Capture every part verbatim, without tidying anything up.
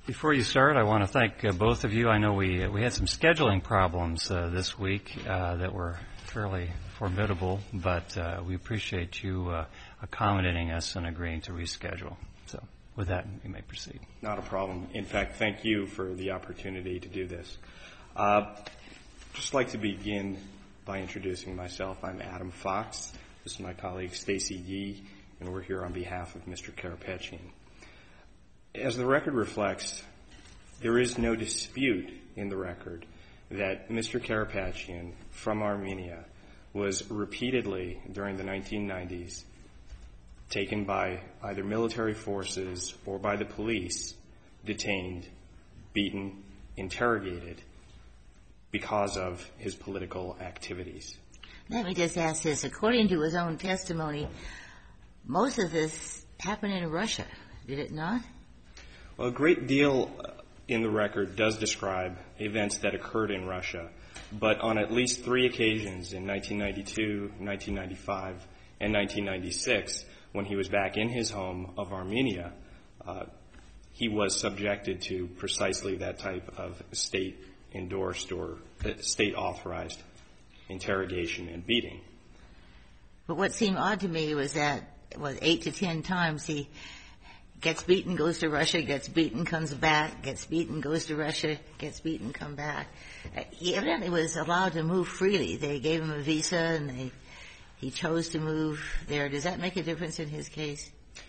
Before you start, I want to thank uh, both of you. I know we we had some scheduling problems uh, this week uh, that were fairly formidable, but uh, we appreciate you uh, accommodating us and agreeing to reschedule. So with that, you may proceed. Not a problem. In fact, thank you for the opportunity to do this. Uh, just like to begin by introducing myself. I'm Adam Fox. This is my colleague Stacy Yee, and we're here on behalf of Mister Karapetyan. As the record reflects, there is no dispute in the record that Mister Karapetyan from Armenia was repeatedly during the nineteen nineties taken by either military forces or by the police, detained, beaten, interrogated because of his political activities. Let me just ask this. According to his own testimony, most of this happened in Russia, did it not? Well, a great deal in the record does describe events that occurred in Russia, but on at least three occasions in nineteen ninety-two, nineteen ninety-five, and nineteen ninety-six, when he was back in his home of Armenia, uh, he was subjected to precisely that type of state-endorsed or state-authorized interrogation and beating. But what seemed odd to me was that, was eight to ten times he gets beaten, goes to Russia, gets beaten, comes back, gets beaten, goes to Russia, gets beaten, come back. Uh, he evidently was allowed to move freely. They gave him a visa, and they, he chose to move there. Does that make a difference in his case?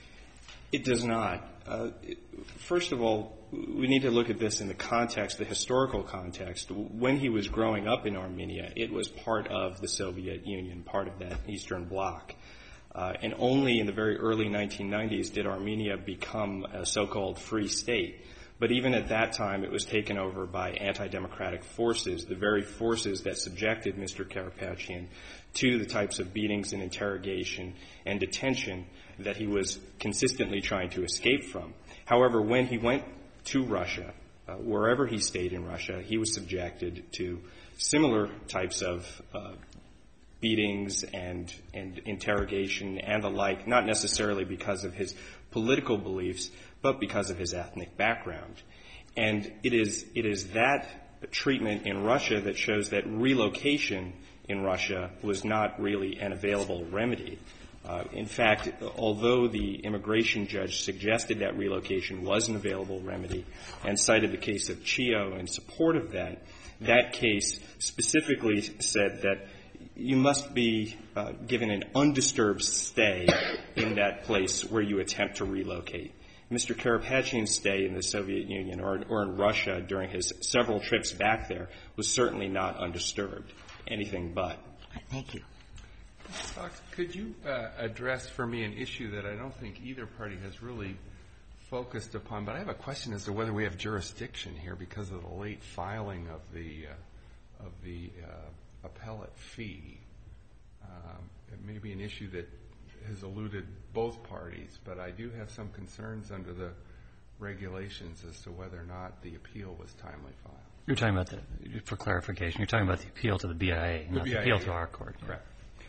It does not. Uh, it, first of all, we need to look at this in the context, the historical context. When he was growing up in Armenia, it was part of the Soviet Union, part of that Eastern Bloc. Uh, and only in the very early nineteen nineties did Armenia become a so-called free state. But even at that time, it was taken over by anti-democratic forces, the very forces that subjected Mister Karapetyan to the types of beatings and interrogation and detention that he was consistently trying to escape from. However, when he went to Russia, uh, wherever he stayed in Russia, he was subjected to similar types of uh, beatings and, and interrogation and the like, not necessarily because of his political beliefs, but because of his ethnic background. And it is, it is that treatment in Russia that shows that relocation in Russia was not really an available remedy. Uh, in fact, although the immigration judge suggested that relocation was an available remedy and cited the case of Chio in support of that, that case specifically said that you must be uh, given an undisturbed stay in that place where you attempt to relocate. Mister Karapetyan's stay in the Soviet Union or, or in Russia during his several trips back there was certainly not undisturbed, anything but. Thank you. Fox, could you uh, address for me an issue that I don't think either party has really focused upon, but I have a question as to whether we have jurisdiction here because of the late filing of the uh, of the uh, appellate fee. Um, it may be an issue that has eluded both parties, but I do have some concerns under the regulations as to whether or not the appeal was timely filed. You're talking about the, for clarification, you're talking about the appeal to the B I A, not the appeal to our court. Correct.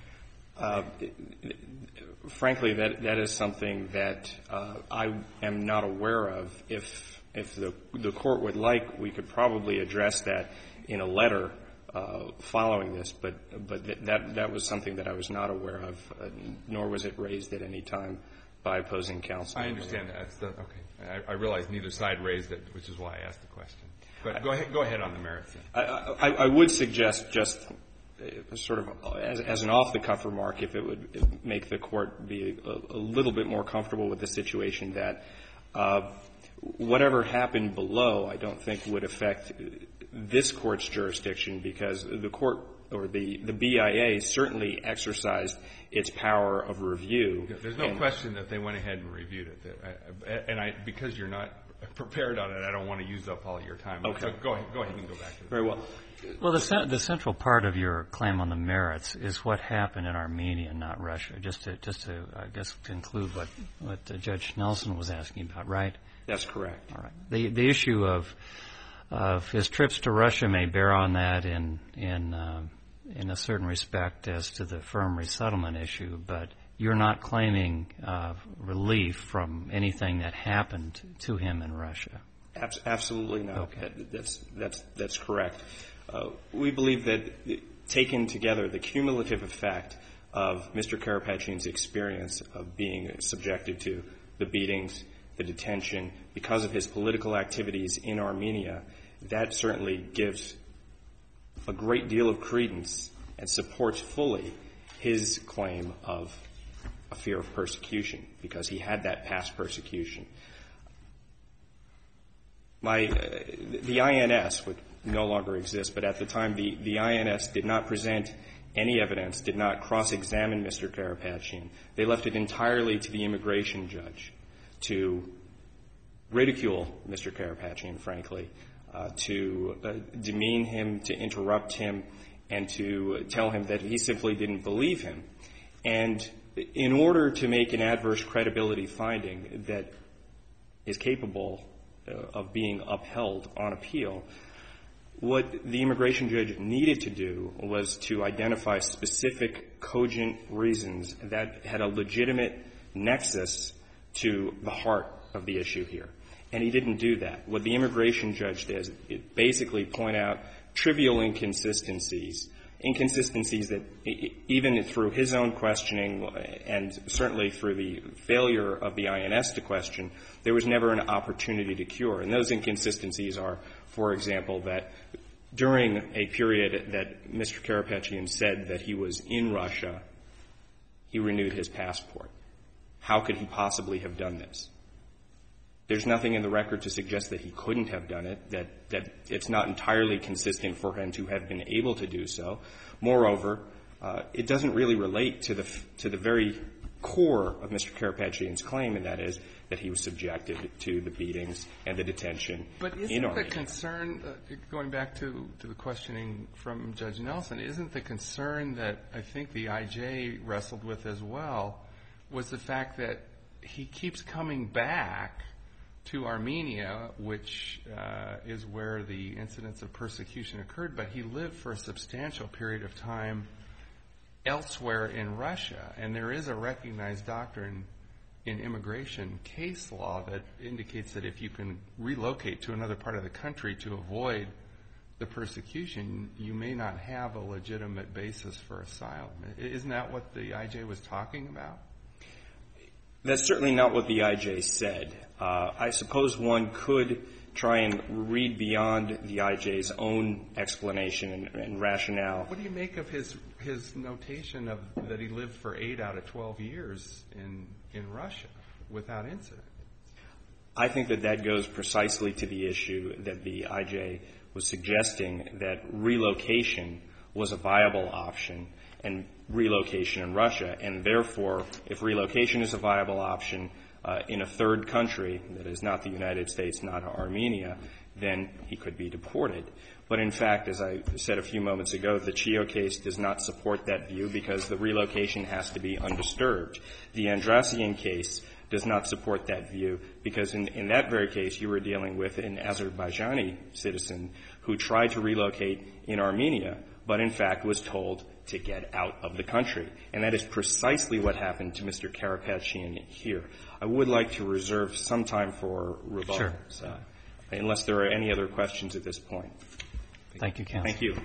Uh, frankly, that that is something that uh, I am not aware of. If if the the court would like, we could probably address that in a letter uh, following this. But but th- that that was something that I was not aware of, uh, nor was it raised at any time by opposing counsel. I understand that. That's the, okay. I, I realize neither side raised it, which is why I asked the question. But go ahead. Go ahead on the merits. I, I, I would suggest just. Sort of as, as an off-the-cuff remark, if it would make the court be a, a little bit more comfortable with the situation, that uh, whatever happened below, I don't think would affect this court's jurisdiction, because the court or the, the B I A certainly exercised its power of review. There's no question that they went ahead and reviewed it, and I, because you're not prepared on it, I don't want to use up all your time. Okay. So go ahead. Go ahead and go back to it. Very well. Well, the, the central part of your claim on the merits is what happened in Armenia, not Russia. Just to, just to, I guess, conclude what what uh, Judge Nelson was asking about, right? That's correct. All right. The the issue of of his trips to Russia may bear on that in in uh, in a certain respect as to the firm resettlement issue, but you're not claiming uh, relief from anything that happened to him in Russia. Abs- absolutely not. Okay. That, that's, that's, that's correct. Uh, we believe that taken together, the cumulative effect of Mister Karapetyan's experience of being subjected to the beatings, the detention, because of his political activities in Armenia, that certainly gives a great deal of credence and supports fully his claim of a fear of persecution, because he had that past persecution. My, uh, the I N S would no longer exist, but at the time the, the I N S did not present any evidence, did not cross-examine Mister Karapetyan. They left it entirely to the immigration judge to ridicule Mister Karapetyan, frankly, uh, to uh, demean him, to interrupt him, and to tell him that he simply didn't believe him. And in order to make an adverse credibility finding that is capable uh, of being upheld on appeal, what the immigration judge needed to do was to identify specific cogent reasons that had a legitimate nexus to the heart of the issue here. And he didn't do that. What the immigration judge does is basically point out trivial inconsistencies, inconsistencies that even through his own questioning and certainly through the failure of the I N S to question, there was never an opportunity to cure. And those inconsistencies are, for example, that during a period that Mister Karapetyan said that he was in Russia, he renewed his passport. How could he possibly have done this? There's nothing in the record to suggest that he couldn't have done it, that, that it's not entirely consistent for him to have been able to do so. Moreover, uh, it doesn't really relate to the, to the very core of Mister Karapetyan's claim, and that is that he was subjected to the beatings and the detention but in isn't Armenia. the concern, uh, going back to, to the questioning from Judge Nelson, isn't the concern that I think the I J wrestled with as well was the fact that he keeps coming back to Armenia, which uh, is where the incidents of persecution occurred, but he lived for a substantial period of time elsewhere in Russia. And there is a recognized doctrine in immigration case law that indicates that if you can relocate to another part of the country to avoid the persecution, you may not have a legitimate basis for asylum. Isn't that what the I J was talking about? That's certainly not what the I J said. Uh, I suppose one could try and read beyond the I J's own explanation and, and rationale. What do you make of his his notation of that he lived for eight out of twelve years in in Russia without incident? I think that that goes precisely to the issue that the I J was suggesting, that relocation was a viable option, and relocation in Russia, and therefore, if relocation is a viable option uh, in a third country that is not the United States, not Armenia, then he could be deported. But in fact, as I said a few moments ago, the Chio case does not support that view because the relocation has to be undisturbed. The Andrassian case does not support that view because in, in that very case, you were dealing with an Azerbaijani citizen who tried to relocate in Armenia, but in fact was told to get out of the country. And that is precisely what happened to Mister Karapetyan here. I would like to reserve some time for rebuttal, Sure. so, unless there are any other questions at this point. Thank you, counsel. Thank you.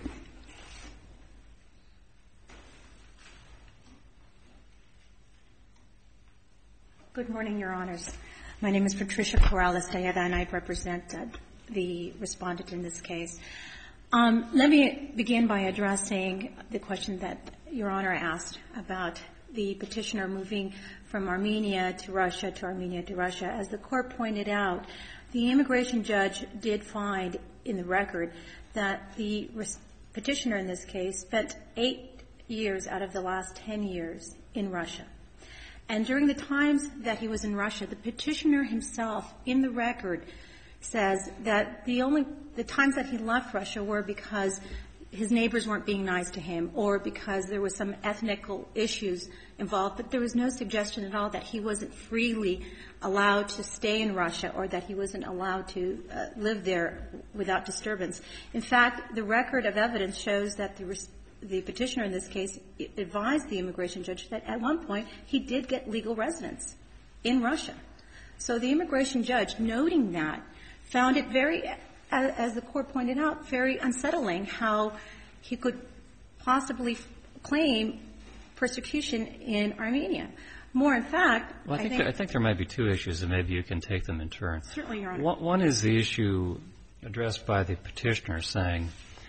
Good morning, Your Honors. My name is Patricia Corrales-Tejeda, and I represent uh, the respondent in this case. Um, let me begin by addressing the question that Your Honor asked about the petitioner moving from Armenia to Russia to Armenia to Russia. As the Court pointed out, the immigration judge did find in the record that the res- petitioner in this case spent eight years out of the last ten years in Russia. And during the times that he was in Russia, the petitioner himself in the record says that the only the times that he left Russia were because his neighbors weren't being nice to him or because there was some ethnical issues involved, but there was no suggestion at all that he wasn't freely allowed to stay in Russia or that he wasn't allowed to uh, live there without disturbance. In fact, the record of evidence shows that the res- the petitioner in this case advised the immigration judge that at one point he did get legal residence in Russia. So the immigration judge, noting that, found it very, as the Court pointed out, very unsettling how he could possibly claim persecution in Armenia. More in fact, well, I, think I, think, there, I think there might be two issues, and maybe you can take them in turn. Certainly, Your Honor. One, one is the issue addressed by the petitioner saying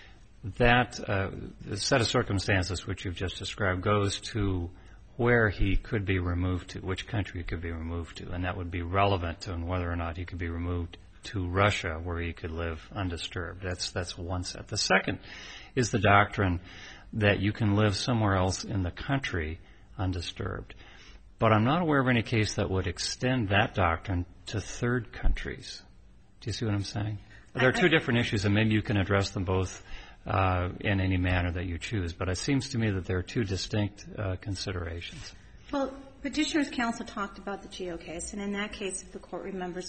that uh, the set of circumstances which you've just described goes to where he could be removed to, which country he could be removed to, and that would be relevant to whether or not he could be removed to Russia, where he could live undisturbed. That's that's one set. The second is the doctrine that you can live somewhere else in the country undisturbed. But I'm not aware of any case that would extend that doctrine to third countries. Do you see what I'm saying? There are two different issues, and maybe you can address them both uh, in any manner that you choose. But it seems to me that there are two distinct uh, considerations. Well, Petitioner's counsel talked about the Geo case, and in that case, if the Court remembers,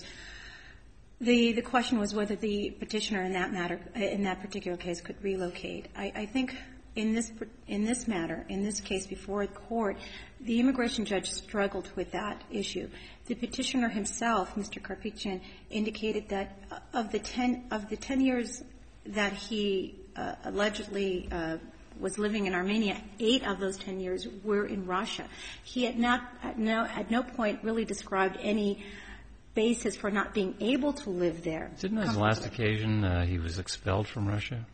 the the question was whether the petitioner in that matter, in that particular case, could relocate. I, I think in this in this matter, in this case before the Court, the immigration judge struggled with that issue. The petitioner himself, Mister Karpyshyn, indicated that of the ten of the ten years that he uh, allegedly uh, was living in Armenia, eight of those ten years were in Russia. He had not at no at no point really described any basis for not being able to live there. Didn't his last occasion uh, he was expelled from Russia?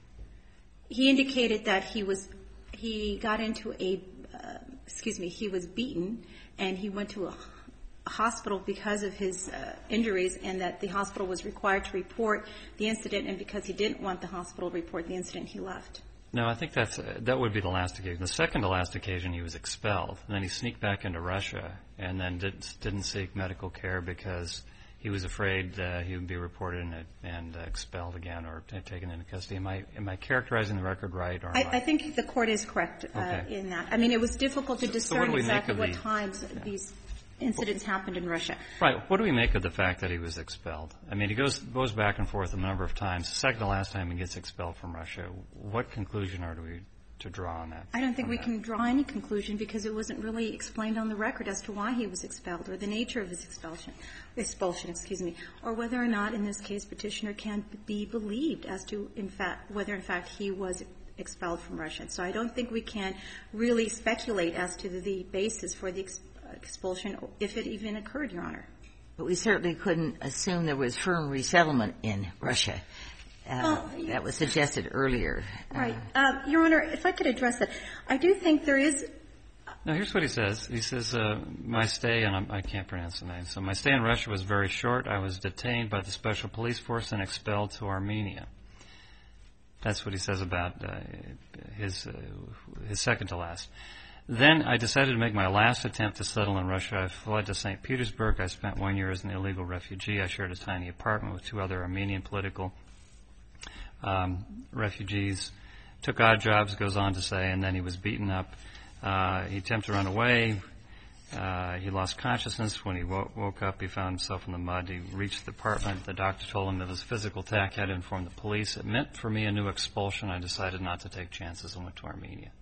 He indicated that he was he got into a uh, excuse me he was beaten and he went to a, a hospital because of his uh, injuries, and that the hospital was required to report the incident, and because he didn't want the hospital to report the incident, he left. No, I think that's uh, that would be the last occasion. The second to last occasion, he was expelled, and then he sneaked back into Russia, and then didn't didn't seek medical care because he was afraid uh, he would be reported and, and uh, expelled again or t- taken into custody. Am I am I characterizing the record right? Or am I, I? I think the Court is correct uh, okay. in that. I mean, it was difficult to So, discern so what exactly what the, times yeah. these incidents happened in Russia. Right. What do we make of the fact that he was expelled? I mean, he goes goes back and forth a number of times. The second to last time he gets expelled from Russia. What conclusion are we to draw on that? I don't think we that? can draw any conclusion because it wasn't really explained on the record as to why he was expelled or the nature of his expulsion, expulsion, excuse me, or whether or not, in this case, petitioner can be believed as to, in fact, whether in fact he was expelled from Russia. So I don't think we can really speculate as to the, the basis for the ex- expulsion, if it even occurred, Your Honor. But we certainly couldn't assume there was firm resettlement in Russia. Uh, well, that was suggested earlier. Right. Uh, Your Honor, if I could address that, I do think there is. Now, here's what he says. He says, uh, my stay, and I'm, I can't pronounce the name, so my stay in Russia was very short. I was detained by the Special Police Force and expelled to Armenia. That's what he says about uh, his, uh, his second to last. Then I decided to make my last attempt to settle in Russia. I fled to Saint Petersburg. I spent one year as an illegal refugee. I shared a tiny apartment with two other Armenian political um, refugees. Took odd jobs, goes on to say, and then he was beaten up. Uh, he attempted to run away. Uh, he lost consciousness. When he wo- woke up, he found himself in the mud. He reached the apartment. The doctor told him that his physical attack had to inform the police. It meant for me a new expulsion. I decided not to take chances and went to Armenia.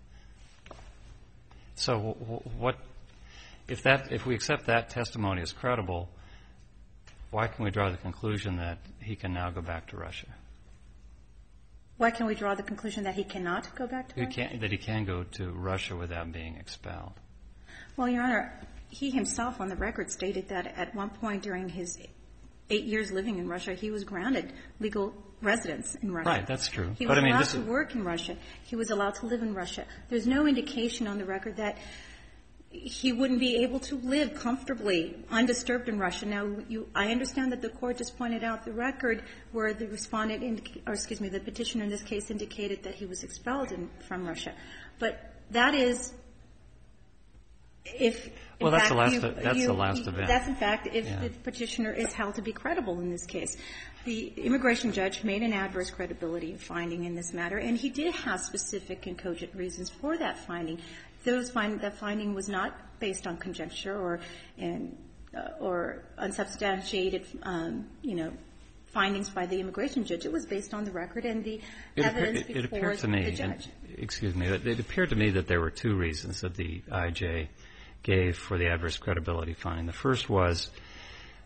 So what, if that, if we accept that testimony as credible, why can we draw the conclusion that he can now go back to Russia? Why can we draw the conclusion that he cannot go back to he Russia? Can't, that he can go to Russia without being expelled? Well, Your Honor, he himself on the record stated that at one point during his eight years living in Russia, he was granted legal residence in Russia. Right, that's true. He but was I mean, allowed this to is... work in Russia. He was allowed to live in Russia. There's no indication on the record that he wouldn't be able to live comfortably, undisturbed in Russia. Now, you, I understand that the Court just pointed out the record where the respondent, indica- or excuse me, the petitioner in this case indicated that he was expelled in, from Russia. But that is, if in well, that's fact the last. you, that's you, the last event. That's in fact if yeah. the petitioner is held to be credible in this case. The immigration judge made an adverse credibility finding in this matter, and he did have specific and cogent reasons for that finding. Those find, that finding was not based on conjecture or in, uh, or unsubstantiated, um, you know, findings by the immigration judge. It was based on the record and the it evidence appear, it, it before appeared to me, the judge. And, excuse me, it, it appeared to me that there were two reasons that the I J gave for the adverse credibility finding. The first was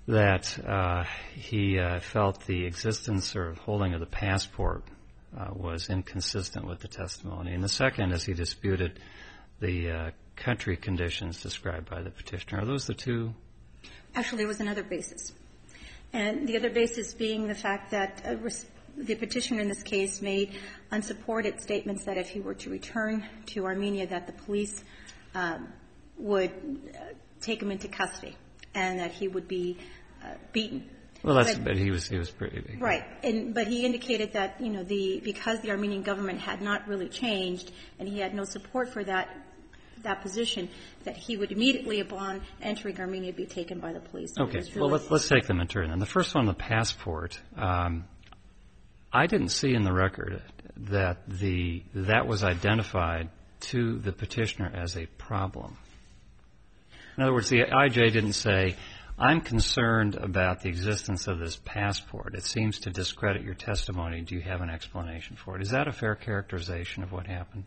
that uh, he uh, felt the existence or holding of the passport uh, was inconsistent with the testimony. And the second is he disputed the uh, country conditions described by the petitioner. Are those the two? Actually, there was another basis. And the other basis being the fact that uh, res- the petitioner in this case made unsupported statements that if he were to return to Armenia, that the police um, would uh, take him into custody and that he would be uh, beaten. Well, that's, but, but he was, he was pretty. Right. And, but he indicated that, you know, the, because the Armenian government had not really changed and he had no support for that, that position, that he would immediately upon entering Armenia be taken by the police. Okay. Really well, let's, let's take them in turn. And the first one, the passport, um, I didn't see in the record that the, that was identified to the petitioner as a problem. In other words, the I J didn't say, I'm concerned about the existence of this passport. It seems to discredit your testimony. Do you have an explanation for it? Is that a fair characterization of what happened?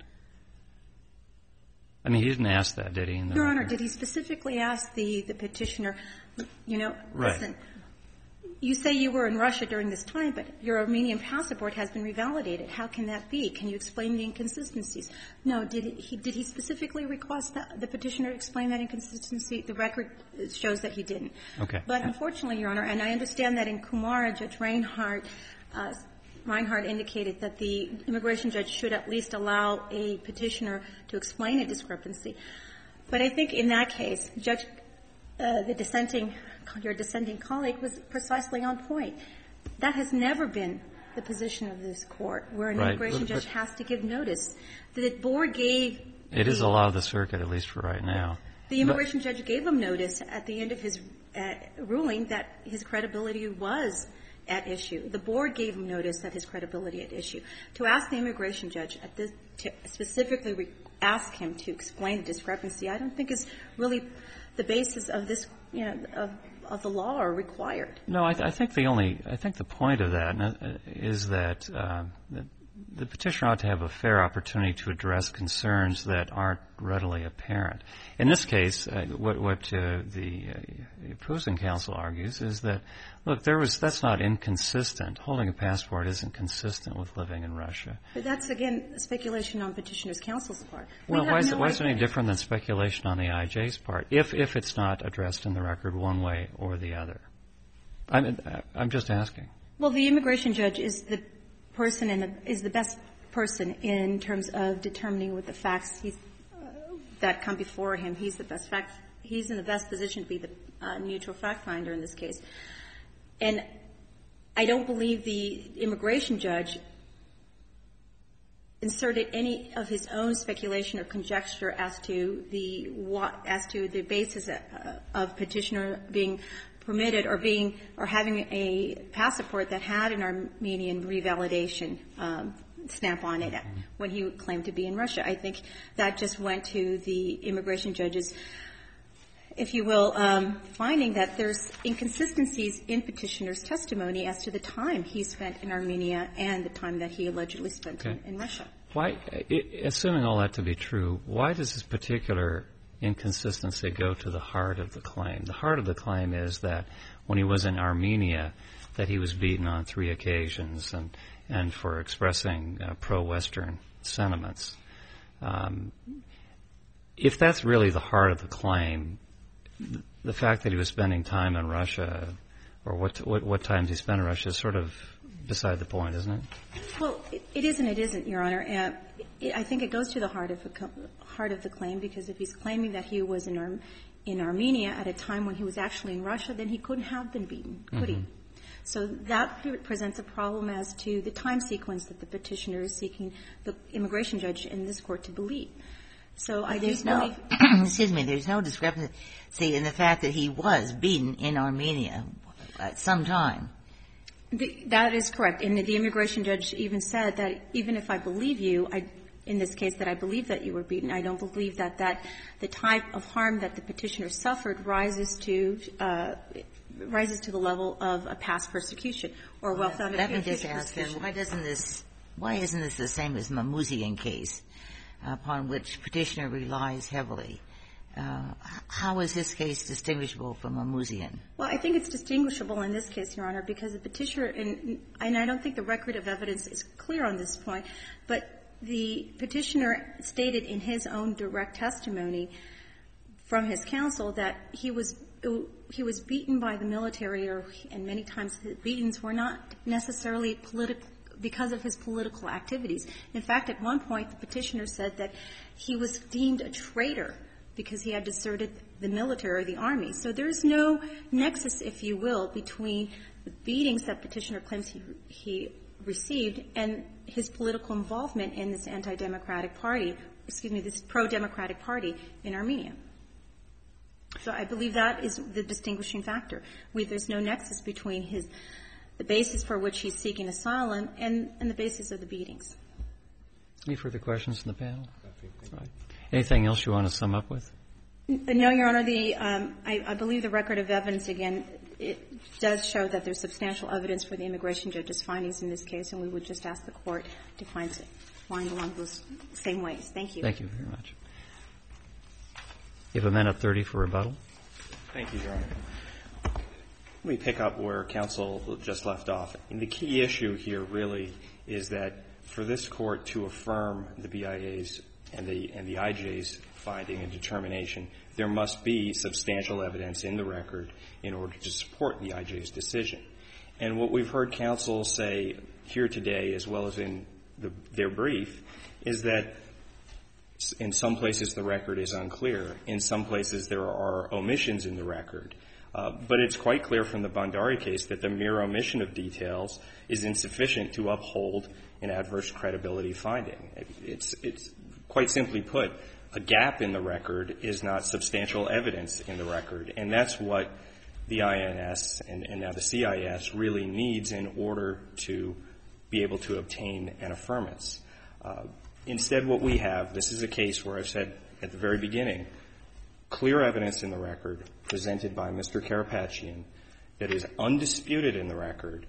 I mean, he didn't ask that, did he? In the Your record? Honor, did he specifically ask the, the petitioner, you know, Right. listen, you say you were in Russia during this time, but your Armenian passport has been revalidated. How can that be? Can you explain the inconsistencies? No. Did he, did he specifically request that the petitioner explain that inconsistency? The record shows that he didn't. Okay. But unfortunately, Your Honor, and I understand that in Kumar, Judge Reinhardt, uh, Reinhardt indicated that the immigration judge should at least allow a petitioner to explain a discrepancy. But I think in that case, Judge, uh, the dissenting your dissenting colleague was precisely on point. That has never been the position of this court, where an Right. immigration But- judge has to give notice. The board gave It is the, the law of the circuit, at least for right now. the immigration judge gave him notice at the end of his uh, ruling that his credibility was at issue. The board gave him notice that his credibility at issue. To ask the immigration judge at this, to specifically re- ask him to explain the discrepancy, I don't think is really the basis of this, you know, of of the law are required. No, I, th- I think the only, I think the point of that uh, is that uh, the, the petitioner ought to have a fair opportunity to address concerns that aren't readily apparent. In this case, uh, what, what uh, the uh, opposing counsel argues is that, look, there was, that's not inconsistent. Holding a passport isn't consistent with living in Russia. But that's, again, speculation on petitioner's counsel's part. Well, we why is, no it, why is it any idea. different than speculation on the I J's part, if if it's not addressed in the record one way or the other? I'm, I'm just asking. Well, the immigration judge is the person and the, is the best person in terms of determining what the facts he's, uh, that come before him. He's the best fact. He's in the best position to be the uh, neutral fact finder in this case. And I don't believe the immigration judge inserted any of his own speculation or conjecture as to the what, as to the basis uh, of petitioner being permitted or being or having a passport that had an Armenian revalidation um, stamp on it when he claimed to be in Russia. I think that just went to the immigration judge's, if you will, um, finding that there's inconsistencies in petitioner's testimony as to the time he spent in Armenia and the time that he allegedly spent Okay. in, in Russia. Why, i- assuming all that to be true, why does this particular inconsistency go to the heart of the claim? The heart of the claim is that when he was in Armenia, that he was beaten on three occasions and, and for expressing uh, pro-Western sentiments. Um, if that's really the heart of the claim, the fact that he was spending time in Russia, or what what, what times he spent in Russia, is sort of beside the point, isn't it? Well, it, it is and it isn't, Your Honor. Uh, it, I think it goes to the heart of the co- heart of the claim, because if he's claiming that he was in Ar- in Armenia at a time when he was actually in Russia, then he couldn't have been beaten, could Mm-hmm. he? So that presents a problem as to the time sequence that the petitioner is seeking the immigration judge in this court to believe. So I do There's no, believe. excuse me, there's no discrepancy in the fact that he was beaten in Armenia at some time. The, that is correct. And the immigration judge even said that even if I believe you, I, in this case, that I believe that you were beaten, I don't believe that, that the type of harm that the petitioner suffered rises to uh, rises to the level of a past persecution or well-founded Let me future just ask then, persecution. why doesn't this, why isn't this the same as Mamouzian case, upon which petitioner relies heavily? Uh, how is this case distinguishable from Mimouzian? Well, I think it's distinguishable in this case, Your Honor, because the petitioner, and, and I don't think the record of evidence is clear on this point, but the petitioner stated in his own direct testimony from his counsel that he was he was beaten by the military, or, and many times the beatings were not necessarily political because of his political activities. In fact, at one point, the petitioner said that he was deemed a traitor because he had deserted the military or the army. So there's no nexus, if you will, between the beatings that petitioner claims he, he received and his political involvement in this anti-democratic party, excuse me, this pro-democratic party in Armenia. So I believe that is the distinguishing factor. We, there's no nexus between his, the basis for which he's seeking asylum and, and the basis of the beatings. Any further questions from the panel? Right. Anything else you want to sum up with? No, Your Honor. The, um, I, I believe the record of evidence, again, it does show that there's substantial evidence for the immigration judge's findings in this case, and we would just ask the Court to find, find along those same ways. Thank you. Thank you very much. You have a minute thirty for rebuttal. Thank you, Your Honor. Let me pick up where counsel just left off. And the key issue here really is that for this Court to affirm the B I A's and the, and the I J's finding and determination, there must be substantial evidence in the record in order to support the I J's decision. And what we've heard counsel say here today, as well as in the, their brief, is that in some places the record is unclear. In some places there are omissions in the record. Uh, but it's quite clear from the Bandari case that the mere omission of details is insufficient to uphold an adverse credibility finding. It, it's, it's quite simply put, a gap in the record is not substantial evidence in the record. And that's what the I N S and, and now the C I S really needs in order to be able to obtain an affirmance. Uh, instead, what we have, this is a case where I've said at the very beginning, clear evidence in the record presented by Mister Karapatchian that is undisputed in the record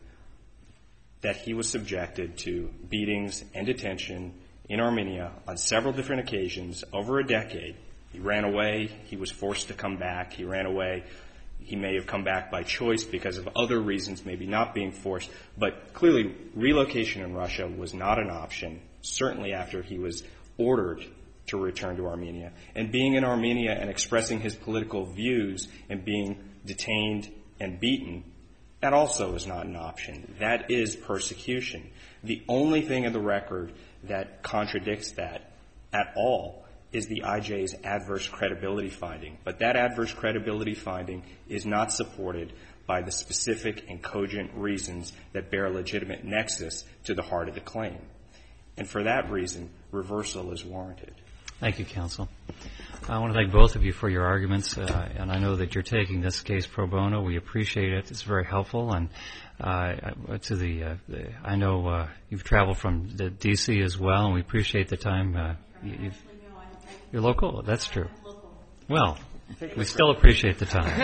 that he was subjected to beatings and detention in Armenia on several different occasions over a decade. He ran away. He was forced to come back. He ran away. He may have come back by choice because of other reasons, maybe not being forced. But clearly, relocation in Russia was not an option, certainly after he was ordered to return to Armenia. And being in Armenia and expressing his political views and being detained and beaten, that also is not an option. That is persecution. The only thing in the record that contradicts that at all is the I J's adverse credibility finding. But that adverse credibility finding is not supported by the specific and cogent reasons that bear a legitimate nexus to the heart of the claim. And for that reason, reversal is warranted. Thank you, counsel. I want to thank both of you for your arguments, uh, and I know that you're taking this case pro bono. We appreciate it. It's very helpful. And uh, to the, uh, the I know uh, you've traveled from the D C as well, and we appreciate the time. Uh, you've, you're local. That's true. Well, we still appreciate the time.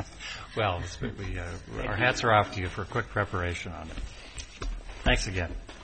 Well, we, uh, our hats are off to you for quick preparation on it. Thanks again.